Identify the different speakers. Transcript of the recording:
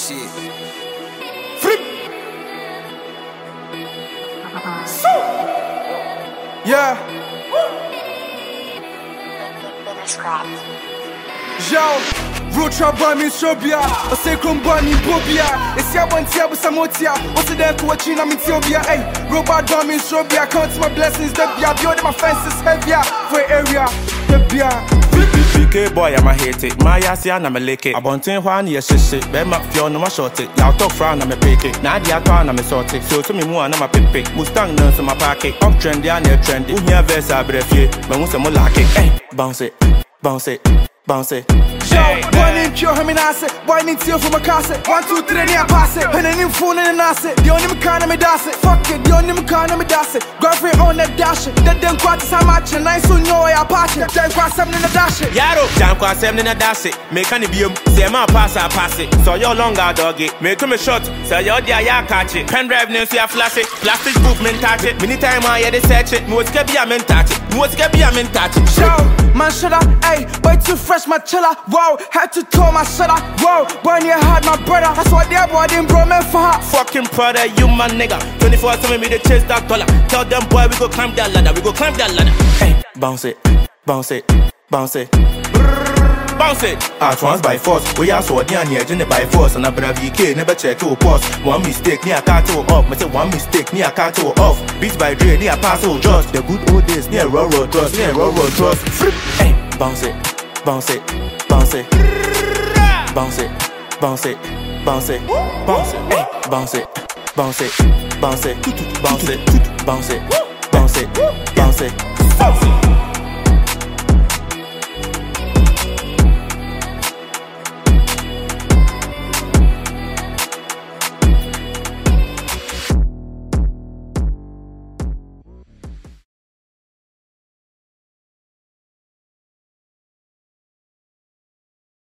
Speaker 1: shit.
Speaker 2: Flip. So. Yeah. Yo. Road trap boy me Shobia, I say come boy me Bobia. It's ya one tia with Samotia. What's the there to watch in I'm in Tiobia? Hey, robot boy me Shobia. Count my blessings, the bia. Beyond my fences heavier for area. The bia.
Speaker 3: BK boy, I'm a hate it. My ass, I'm a lick it. I want to one year shit. Bear my feel no more short it. Y'all talk frown, I'm a pick it. Now the other I'm a sort it. So to me, more, I'm a pick. Mustang nurse on my pocket. Up trendy, I'm near trendy. Who near verse, I breath ye. But once I'm like it. Hey, bounce it, bounce it, bounce it.
Speaker 2: Yo, boy need cure him in acid. Boy need tear from a cassette. 1, 2, 3, near pass it. And then him phone in an asset. The only kind of me das it. Fuck it, the only kind of me das it. Girlfriend on the dash it. Then them quarters how much and I soon know I patch it. Then cross something in the dash it.
Speaker 3: Yaro, jam cross something in the dash it. Make any beam. Say my pass, I pass it. So you're longer doggy. Make him a shot. So you're there, ya catch it. Pen drive nails, ya flash it. Plastic book, men touch it. Many time I hear they search it. Most get be a men touch it. Most get be a men touch it.
Speaker 2: Yo, man, shoulda, ayy, boy too fresh, my chiller. Wow, had to tell my shoulda. Wow, boy near had my brother. That's what they boy didn't bro man for her.
Speaker 3: Fucking brother, you my nigga. 24/7 me they chase that dollar. Tell them boy we go climb that ladder. We go climb that ladder. Hey, bounce it, bounce it, bounce it. Bounce it. At once by force. We are so near near by force. And a brave VK never check your pause. One mistake near carto off. I say one mistake near carto off. Beats by Dre near Paso just. The good old days near railroad trust. Near railroad trust. Hey, bounce it, bounce it, bounce it. Bounce it, bounce it, bounce it, bounce it, hey, bounce it, bounce it, bounce it, bounce it, bounce it, bounce it, bounce it.